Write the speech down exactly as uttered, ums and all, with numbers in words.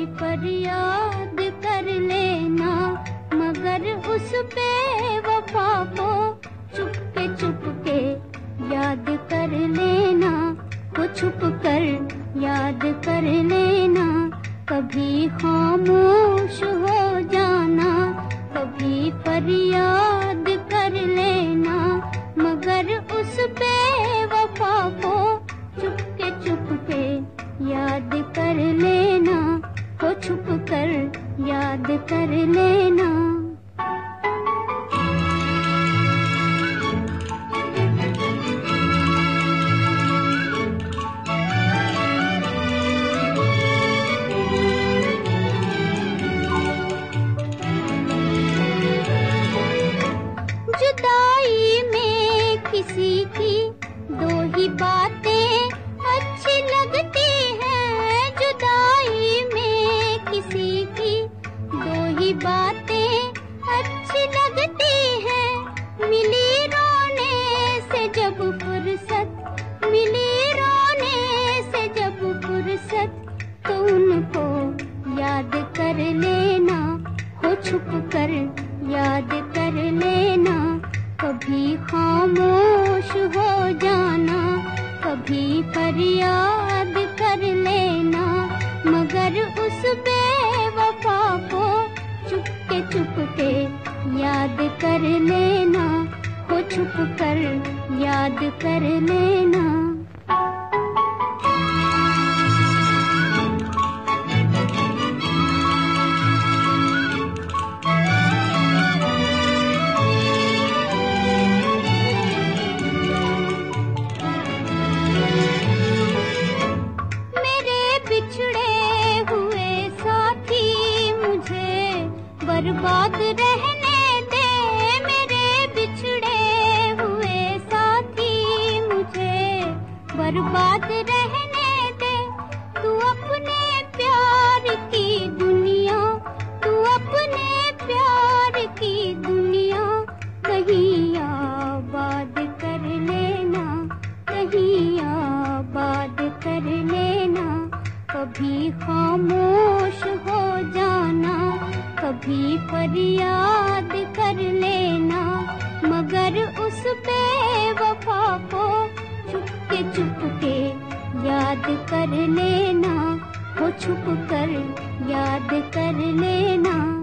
फरियाद कर लेना, मगर उस बेवफा को चुपके चुपके याद कर लेना, वो छुप कर याद कर लेना। कभी खामोश हो जाना, कभी फरियाद कर लेना, मगर उस बेवफा को चुपके चुपके याद कर लेना, वो छुप कर याद कर लेना। जुदाई में किसी की दो ही बातें अच्छी लगती हैं, जुदाई में किसी की दो ही बातें अच्छी लगती हैं। मिली रोने से जब फुर्सत, मिली रोने से जब फुर्सत, तो उनको याद कर लेना, हो छुप कर याद कर लेना। कभी खामोश हो जाना, कभी फरियाद कर लेना, मगर उस बेवफा को चुपके चुपके याद कर लेना, हो छुप कर याद कर लेना। बर्बाद रहने दे मेरे बिछड़े हुए साथी, मुझे बर्बाद रहने दे। तू अपने प्यार की दुनिया, तू अपने प्यार की दुनिया कहीं आबाद कर लेना, कहीं आबाद कर लेना। कभी खामोश हो जाना, कभी फरियाद कर लेना, मगर उस बेवफा को चुपके चुपके याद कर लेना, हो छुप कर याद कर लेना।